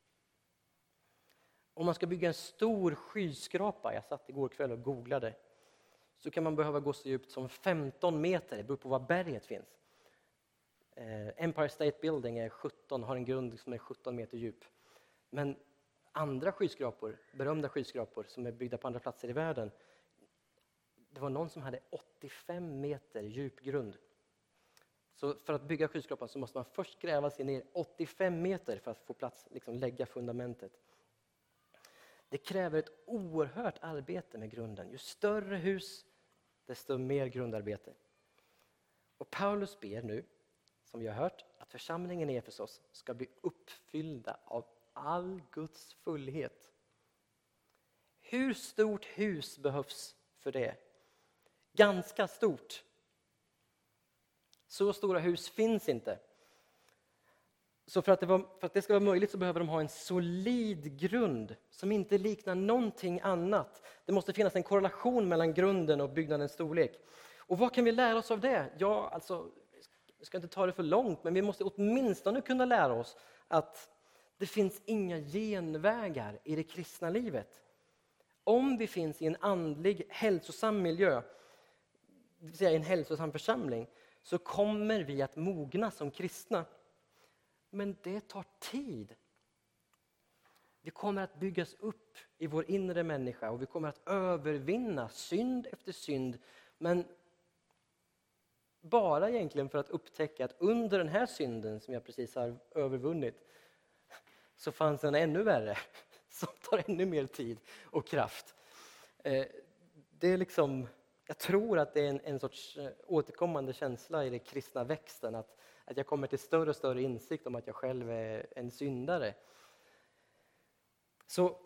S1: Om man ska bygga en stor skyskrapa, jag satt igår kväll och googlade, så kan man behöva gå så djupt som 15 meter, det beror på var berget finns. Empire State Building har en grund som är 17 meter djup. Men andra skyskrapor, berömda skyskrapor som är byggda på andra platser i världen, det var någon som hade 85 meter djup grund. Så för att bygga skyskrapan så måste man först gräva sig ner 85 meter för att få plats, liksom lägga fundamentet. Det kräver ett oerhört arbete med grunden. Ju större hus, desto mer grundarbete. Och Paulus ber nu, som vi har hört, att församlingen i Efesos ska bli uppfyllda av all Guds fullhet. Hur stort hus behövs för det? Ganska stort. Så stora hus finns inte. Så för att det ska vara möjligt så behöver de ha en solid grund som inte liknar någonting annat. Det måste finnas en korrelation mellan grunden och byggnadens storlek. Och vad kan vi lära oss av det? Ja, alltså, jag ska inte ta det för långt, men vi måste åtminstone kunna lära oss att det finns inga genvägar i det kristna livet. Om vi finns i en andlig, hälsosam miljö, det vill säga en hälsosam församling, så kommer vi att mogna som kristna. Men det tar tid. Vi kommer att byggas upp i vår inre människa och vi kommer att övervinna synd efter synd. Men bara egentligen för att upptäcka att under den här synden som jag precis har övervunnit så fanns en ännu värre som tar ännu mer tid och kraft. Det är liksom, jag tror att det är en sorts återkommande känsla i den kristna växten att jag kommer till större och större insikt om att jag själv är en syndare. Så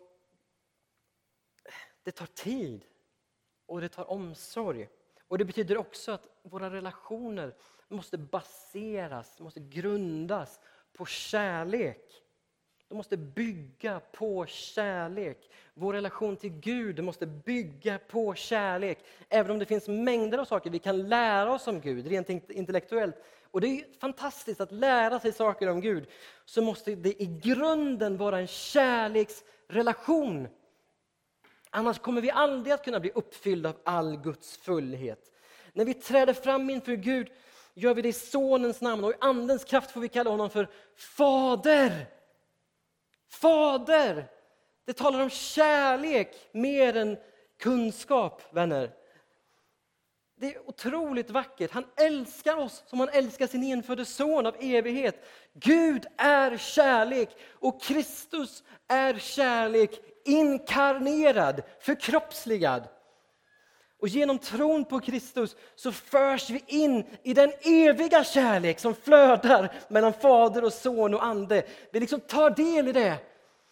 S1: det tar tid och det tar omsorg. Och det betyder också att våra relationer måste baseras, måste grundas på kärlek. De måste bygga på kärlek. Vår relation till Gud måste bygga på kärlek. Även om det finns mängder av saker vi kan lära oss om Gud, rent intellektuellt. Och det är fantastiskt att lära sig saker om Gud. Så måste det i grunden vara en kärleksrelation. Annars kommer vi aldrig att kunna bli uppfyllda av all Guds fullhet. När vi träder fram inför Gud gör vi det i Sonens namn, och i Andens kraft får vi kalla honom för Fader. Fader! Det talar om kärlek mer än kunskap, vänner. Det är otroligt vackert. Han älskar oss som han älskar sin enfödde son av evighet. Gud är kärlek och Kristus är kärlek inkarnerad, förkroppsligad. Och genom tron på Kristus så förs vi in i den eviga kärlek som flödar mellan fader och son och ande. Vi liksom tar del i det.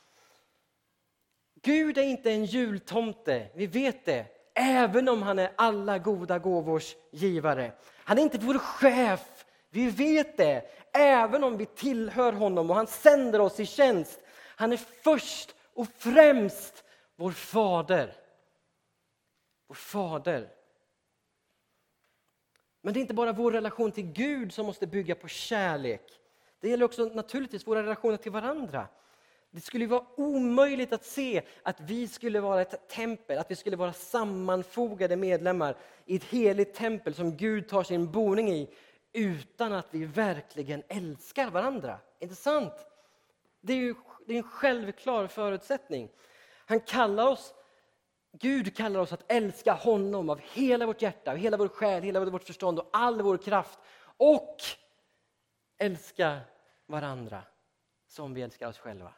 S1: Gud är inte en jultomte, vi vet det. Även om han är alla goda gåvors givare. Han är inte vår chef, vi vet det. Även om vi tillhör honom och han sänder oss i tjänst. Han är först och främst vår fader. Vår fader. Men det är inte bara vår relation till Gud som måste bygga på kärlek. Det gäller också naturligtvis våra relationer till varandra. Det skulle vara omöjligt att se att vi skulle vara ett tempel, att vi skulle vara sammanfogade medlemmar i ett heligt tempel som Gud tar sin boning i, utan att vi verkligen älskar varandra. Inte sant? Det är en självklar förutsättning. Gud kallar oss att älska honom av hela vårt hjärta, av hela vår själ, hela vårt förstånd och all vår kraft. Och älska varandra som vi älskar oss själva.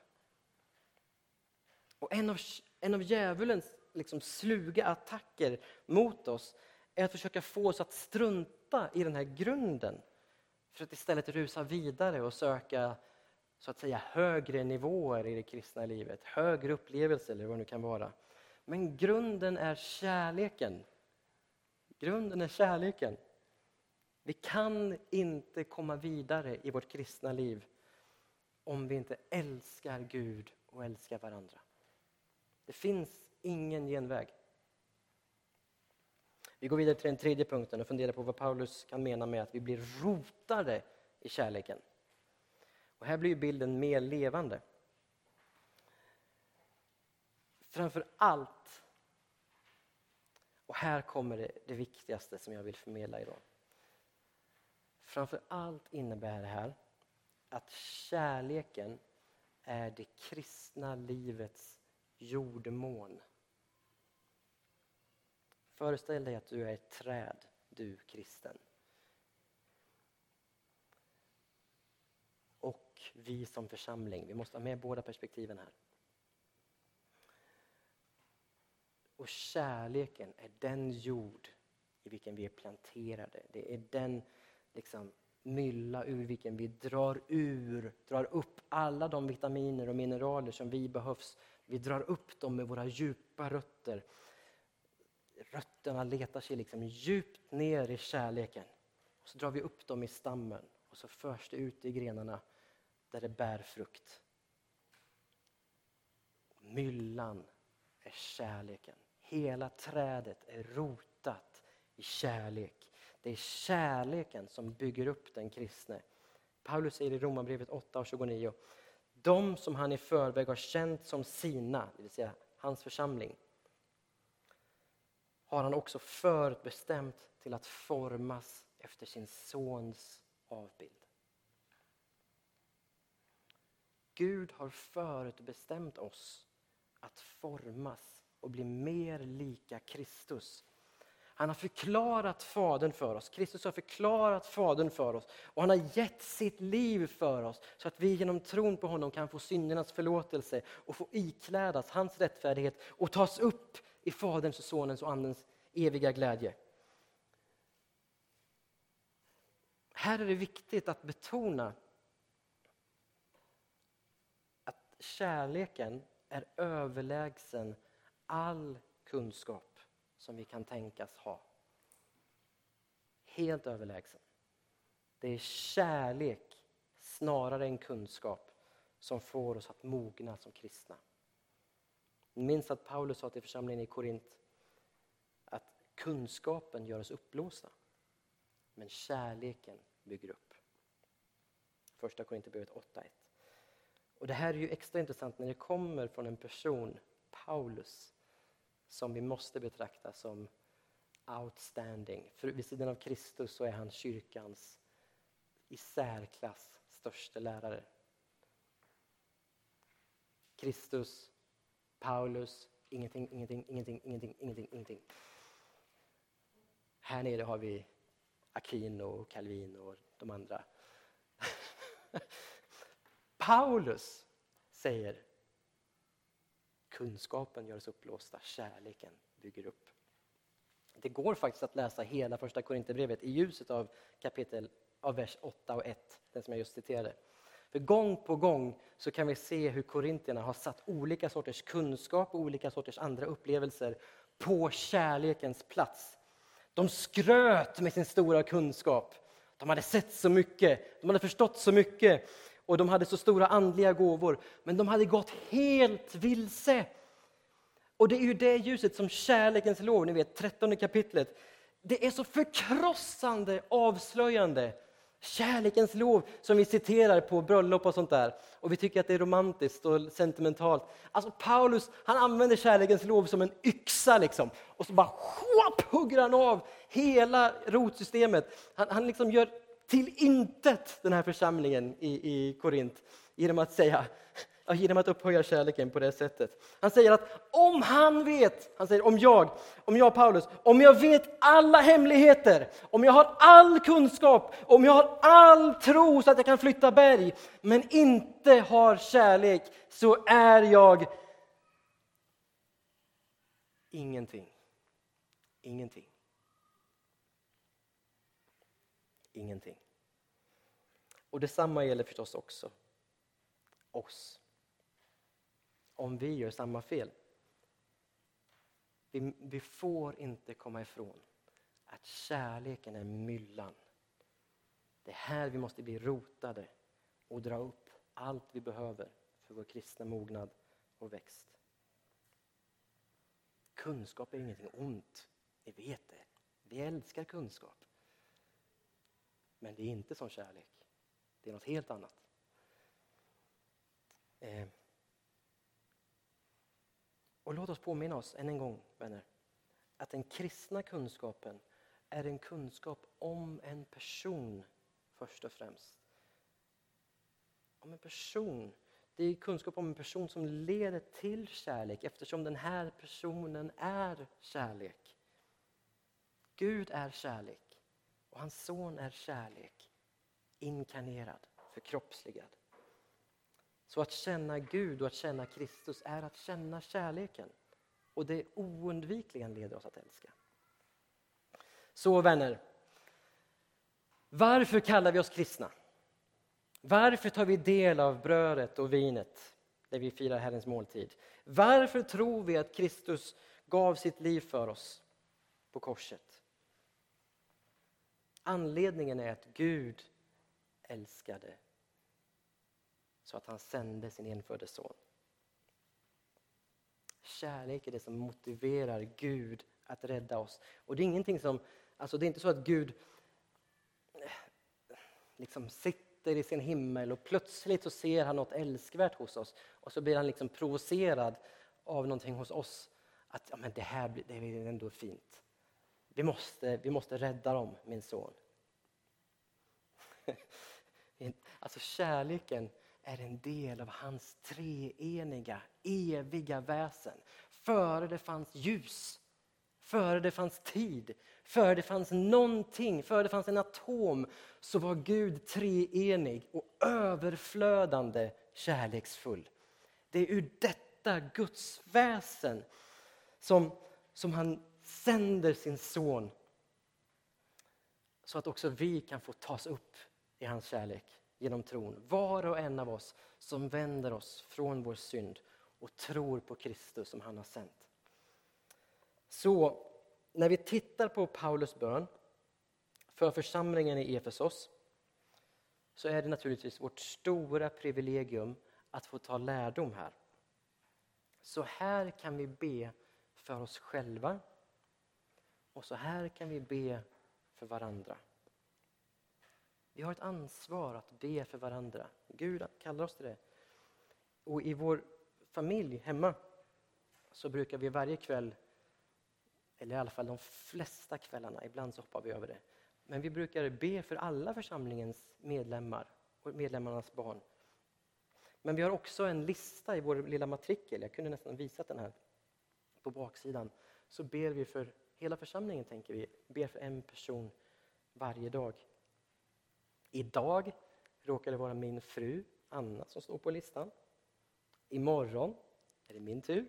S1: Och en av djävulens sluga attacker mot oss är att försöka få oss att strunta i den här grunden. För att istället rusa vidare och söka så att säga högre nivåer i det kristna livet. Högre upplevelser eller vad det nu kan vara. Men grunden är kärleken. Grunden är kärleken. Vi kan inte komma vidare i vårt kristna liv om vi inte älskar Gud och älskar varandra. Det finns ingen genväg. Vi går vidare till den tredje punkten och funderar på vad Paulus kan mena med att vi blir rotade i kärleken. Och här blir bilden mer levande. Framför allt, och här kommer det viktigaste som jag vill förmedla idag. Framför allt innebär det här att kärleken är det kristna livets jordmån. Föreställ dig att du är ett träd, du kristen. Och vi som församling, vi måste ha med båda perspektiven här. Och kärleken är den jord i vilken vi är planterade. Det är den mylla ur vilken vi drar upp alla de vitaminer och mineraler som vi behövs. Vi drar upp dem med våra djupa rötter. Rötterna letar sig djupt ner i kärleken. Och så drar vi upp dem i stammen. Och så förs det ut i grenarna där det bär frukt. Myllan är kärleken. Hela trädet är rotat i kärlek. Det är kärleken som bygger upp den kristne. Paulus säger i Romarbrevet 8:29. De som han i förväg har känt som sina, det vill säga hans församling, har han också förutbestämt till att formas efter sin sons avbild. Gud har förutbestämt oss att formas och bli mer lika Kristus. Han har förklarat Fadern för oss. Kristus har förklarat Fadern för oss. Och han har gett sitt liv för oss. Så att vi genom tron på honom kan få syndernas förlåtelse. Och få iklädas hans rättfärdighet. Och tas upp i Faderns och Sonens och Andens eviga glädje. Här är det viktigt att betona att kärleken är överlägsen all kunskap som vi kan tänkas ha. Helt överlägsen. Det är kärlek snarare än kunskap som får oss att mogna som kristna. Minns att Paulus sa till församlingen i Korint att kunskapen gör oss uppblåsta. Men kärleken bygger upp. Första Korinthierbrevet 8:1. Och det här är ju extra intressant när det kommer från en person, Paulus, som vi måste betrakta som outstanding. För vid sidan av Kristus så är han kyrkans i särklass största lärare. Kristus, Paulus, ingenting. Här nere har vi Aquino och Calvin och de andra. Paulus säger: kunskapen gör oss uppblåsta, kärleken bygger upp. Det går faktiskt att läsa hela första Korinthierbrevet i ljuset av kapitel av vers 8 och 1, den som jag just citerade. För gång på gång så kan vi se hur korintierna har satt olika sorters kunskap och olika sorters andra upplevelser på kärlekens plats. De skröt med sin stora kunskap. De hade sett så mycket, de hade förstått så mycket och de hade så stora andliga gåvor. Men de hade gått helt vilse. Och det är ju det ljuset som kärlekens lov, ni vet 13 kapitlet. Det är så förkrossande, avslöjande. Kärlekens lov som vi citerar på bröllop och sånt där. Och vi tycker att det är romantiskt och sentimentalt. Alltså Paulus, han använder kärlekens lov som en yxa liksom. Och så bara hugger han av hela rotsystemet. Han liksom gör till intet den här församlingen i Korint. Genom att upphöja kärleken på det sättet. Han säger att om han vet, han säger om jag Paulus, om jag vet alla hemligheter, om jag har all kunskap, om jag har all tro så att jag kan flytta berg, men inte har kärlek, så är jag ingenting. Och detsamma gäller förstås också oss. Om vi gör samma fel. Vi får inte komma ifrån att kärleken är myllan. Det är här vi måste bli rotade och dra upp allt vi behöver för vår kristna mognad och växt. Kunskap är ingenting ont. Ni vet det. Vi älskar kunskap. Men det är inte som kärlek. Det är något helt annat. Och låt oss påminna oss än en gång, vänner, att den kristna kunskapen är en kunskap om en person först och främst. Om en person. Det är kunskap om en person som leder till kärlek, eftersom den här personen är kärlek. Gud är kärlek och hans son är kärlek, inkarnerad, förkroppsligad. Så att känna Gud och att känna Kristus är att känna kärleken. Och det oundvikligen leder oss att älska. Så vänner, varför kallar vi oss kristna? Varför tar vi del av brödet och vinet när vi firar Herrens måltid? Varför tror vi att Kristus gav sitt liv för oss på korset? Anledningen är att Gud älskade så att han sände sin enfödde son. Kärlek är det som motiverar Gud att rädda oss. Och det är ingenting som, alltså det är inte så att Gud liksom sitter i sin himmel och plötsligt så ser han något älskvärt hos oss. Och så blir han liksom provocerad av någonting hos oss. Att ja, men det är ändå fint. Vi måste rädda dem, min son. Alltså kärleken är en del av hans treeniga, eviga väsen. Före det fanns ljus, före det fanns tid, före det fanns någonting, före det fanns en atom, så var Gud treenig och överflödande kärleksfull. Det är ur detta Guds väsen som han sänder sin son, så att också vi kan få tas upp i hans kärlek genom tron. Var och en av oss som vänder oss från vår synd och tror på Kristus som han har sänt. Så när vi tittar på Paulus bön för församlingen i Efesos, så är det naturligtvis vårt stora privilegium att få ta lärdom här. Så här kan vi be för oss själva och så här kan vi be för varandra. Vi har ett ansvar att be för varandra. Gud kallar oss till det. Och i vår familj hemma så brukar vi varje kväll Eller i alla fall de flesta kvällarna. Ibland så hoppar vi över det. Men vi brukar be för alla församlingens medlemmar och medlemmarnas barn. Men vi har också en lista i vår lilla matrikel. Jag kunde nästan visa den här på baksidan. Så ber vi för hela församlingen, tänker vi. Ber för en person varje dag. Idag råkar det vara min fru Anna som står på listan. Imorgon är det min tur.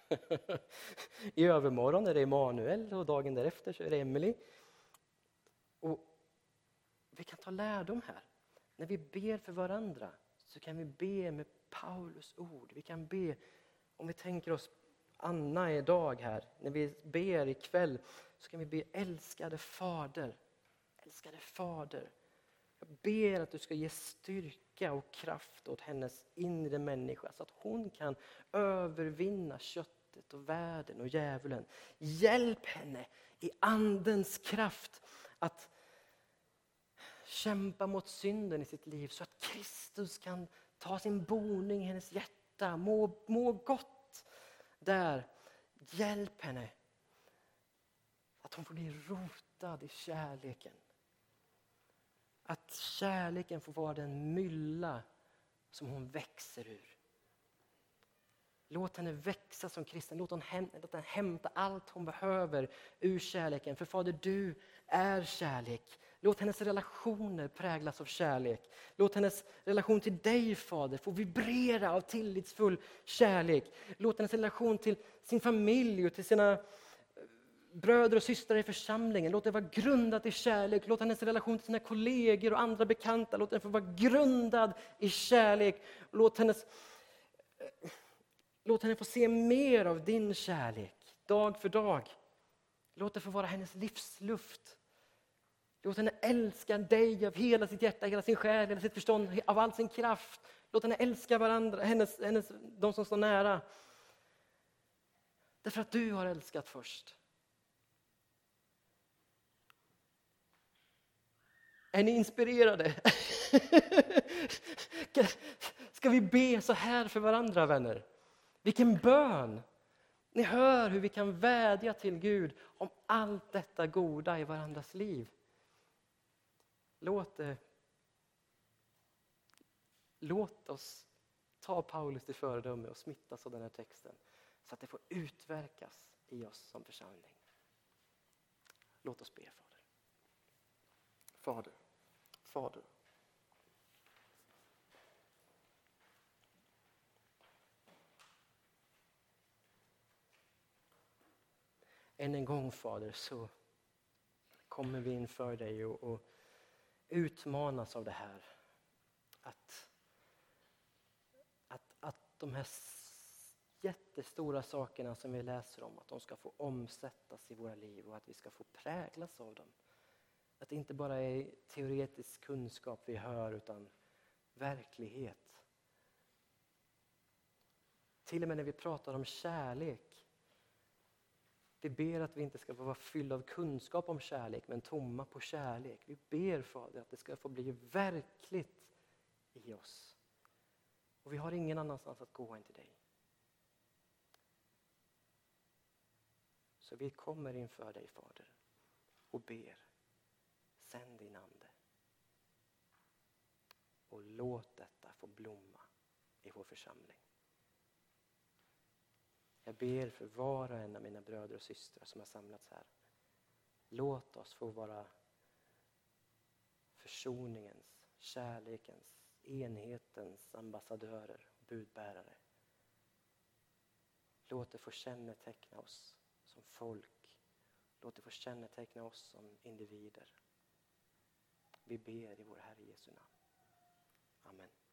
S1: I övermorgon är det Emanuel och dagen därefter så är det Emily. Och vi kan ta lärdom här. När vi ber för varandra så kan vi be med Paulus ord. Vi kan be, om vi tänker oss Anna idag här. När vi ber ikväll så kan vi be älskade fader. Älskade fader. Jag ber att du ska ge styrka och kraft åt hennes inre människa. Så att hon kan övervinna köttet och världen och djävulen. Hjälp henne i andens kraft att kämpa mot synden i sitt liv. Så att Kristus kan ta sin boning i hennes hjärta. Må gott där. Hjälp henne. Att hon får bli rotad i kärleken. Att kärleken får vara den mylla som hon växer ur. Låt henne växa som kristen. Låt henne hämta allt hon behöver ur kärleken. För Fader, du är kärlek. Låt hennes relationer präglas av kärlek. Låt hennes relation till dig, Fader, få vibrera av tillitsfull kärlek. Låt hennes relation till sin familj och till sina bröder och systrar i församlingen. Låt det vara grundat i kärlek. Låt hennes relation till sina kollegor och andra bekanta. Låt den få vara grundad i kärlek. Låt henne få se mer av din kärlek. Dag för dag. Låt det få vara hennes livsluft. Låt henne älska dig av hela sitt hjärta, hela sin själ, hela sitt förstånd, av all sin kraft. Låt henne älska varandra, de som står nära. Därför att du har älskat först. Är ni inspirerade? Ska vi be så här för varandra, vänner? Vilken bön! Ni hör hur vi kan vädja till Gud om allt detta goda i varandras liv. Låt oss ta Paulus till föredöme och smittas av den här texten. Så att det får utverkas i oss som församling. Låt oss be, Fader. Fader. Än en gång, Fader, så kommer vi inför dig och utmanas av det här. Att de här jättestora sakerna som vi läser om, att de ska få omsättas i våra liv och att vi ska få präglas av dem. Att det inte bara är teoretisk kunskap vi hör utan verklighet. Till och med när vi pratar om kärlek. Vi ber att vi inte ska få vara fyllda av kunskap om kärlek men tomma på kärlek. Vi ber, Fader, att det ska få bli verkligt i oss. Och vi har ingen annanstans att gå än till dig. Så vi kommer inför dig, Fader, och ber. Sänd din ande. Och låt detta få blomma i vår församling. Jag ber för var och en av mina bröder och systrar som har samlats här. Låt oss få vara försoningens, kärlekens, enhetens ambassadörer, budbärare. Låt det få känneteckna oss som folk. Låt det få känneteckna oss som individer. Vi ber i vår Herre Jesu namn. Amen.